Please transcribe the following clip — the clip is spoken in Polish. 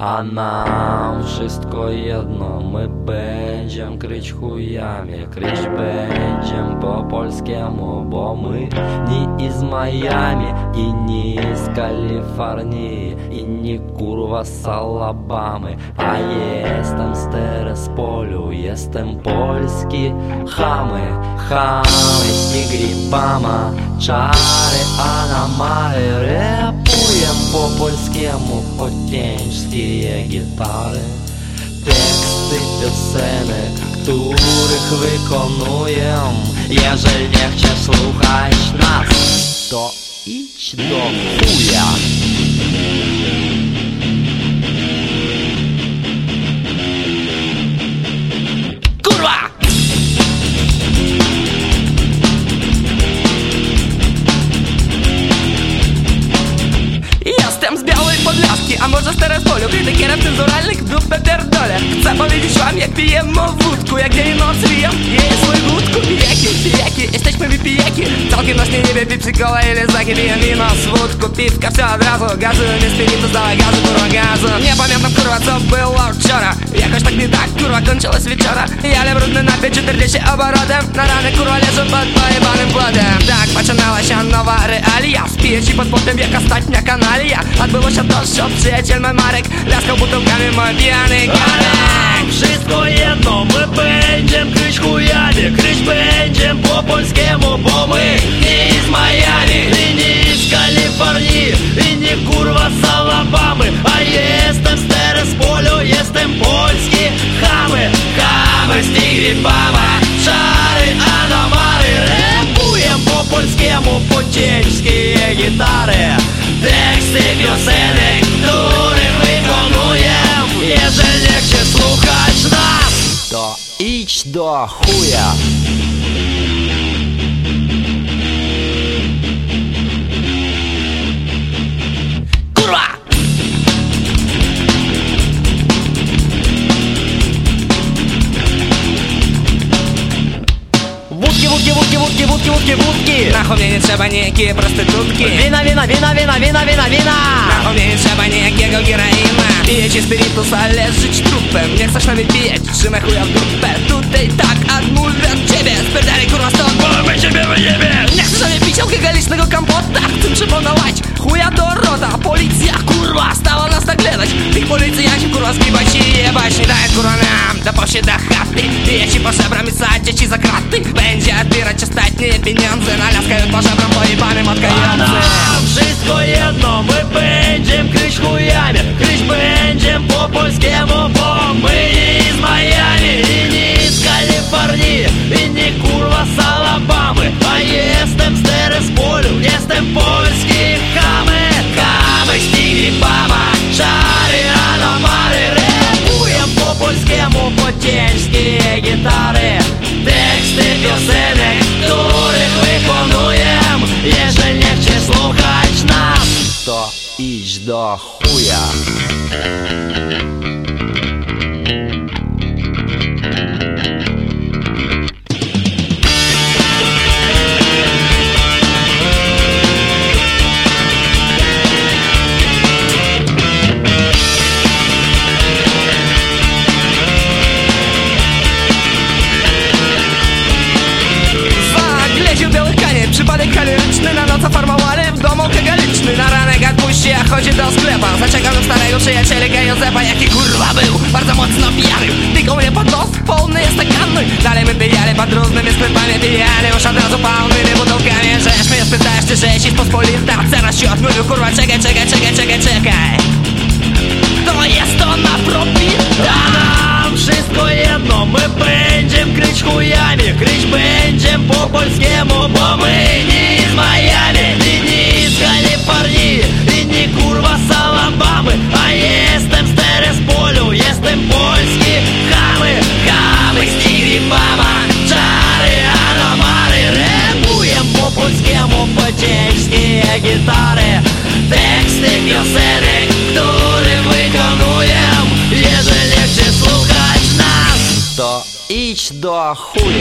A nam wszystko jedno, my będziemy kryć chujami. Kryć będziemy po polskiemu, bo my nie z Miami i nie z Kalifornii i nie kurwa z Alabamy. A jestem z Terespoliu, jestem polski. Chamy z Tigrypama, czary Anamary. Repujem po polskiemu, potężskie gitary. Teksty piosenek, których wykonuję. Jeżeli nie chcesz słuchać nas, to idź do chuja. Kurwa! Jestem z Białej Podlaski, a może z Terespoliu, krytykierem cenzuralnych w dupę pierdolę. Chcę powiedzieć wam, jak pijemy wódku, jak dzień i noc rijem, jeje swój wódku. Pijaki, jesteśmy mi pijaki. Całkiem nas nie wie, pipsikola ili zaki. Pijem wino z wódku, piwka, все od razu. Gazu, nie spiritu, zdała gazu, kurwa gazu. Nie pamiętam kurwa co było wczoraj. Jakoś tak nie tak, kurwa kończyłeś wieczora. Ale brudny na 40 oborotem. Na rany kurwa leżą pod pojebanym płotem. Tak poczynała się nowa realia. Spiję ci pod potem jak ostatnia kanalia. Odbyło się to, że przyjaciel mój Marek laskał butelkami mój pijany Garek. Wszystko jedno, my będziemy kryć chujami. Kryć będziemy po polskiemu, bo my nie z Miami i nie z Kalifornii i nie kurwa z Alabamy. A jestem z Terespoliu, jestem polski. Chamy z Tigrypama, czary Anamary. Repujem po polskiemu, potężkie gitary. Teksty piosenek, których wykonuję. Jeżeli nie chcesz słuchać nas, to idź do chuja. kurwa! Wódki. Нахуй мне не trzeba niejakie prostytutki. Wina. Nachom mnie nie trzeba niejakiego geraina. Pijecie spirytusa, leżyć trupem. Nie chcesz nami pijeć, trzymaj chuja w dupę. Tutaj tak, odmówię od ciebie. Spierdalej kurwa stąd, bo my ciebie wyjebie. nie chcesz nami pić alkoholicznego kompota. Chcę przyponować, chuja do rota. Policja kurwa stała nas naglewać. Tych policjanci kurwa zgibać i jebać. Nie daje kurwa nam do posiada chaty. Pijecie po żebram i sadzie ci za kraty. Będzie odbierać ostatnie pieniądze. Na laskę po żebram pojebanym odkającym. Wszystko jedno, my będziemy kryć chujami. Kryć będziemy po polskiemu, bo my nie z Miami i nie z Kalifornii i nie kurwa z Alabamy. A jestem z Terespoliu, jestem polski. Chamy z Tigrypama, czary Anamary. Repujem po polskiemu, potężkie gitary. Teksty piosenek, których wykonuję. Jeżeli nie chcesz słuchać nas, To idź do chuja. Przypadek kaloryczny, na noc farmowany, w domu kegaliczny. Na ranek odpuści, a chodzi do sklepa. Zaczekam do starego przyjaciela Józefa, jaki kurwa był bardzo mocno pijany. Tykał mnie pod nos, pełny jest stakanny. Dalej my pijali pod różnymi sklepami. Pijali już od razu pełnymi butelkami. Żeś mnie spytałeś, czy żeś jest pospolita. Teraz się odmówił, kurwa, czekaj. To jest ona propita. nam wszystko jedno, my będziemy kryć chujami. Kryć będziemy po polskiemu, bo my nie z Miami i nie z Kalifornii i nie kurwa z Alabamy. A jestem z Terespoliu, jestem polski. Chamy z Tigrypama, czary Anamary. Repujem po polskiemu, potężkie gitary. Teksty piosenek, które wykonuję. Jeżeli chcesz słuchać nas, to idź do chuja.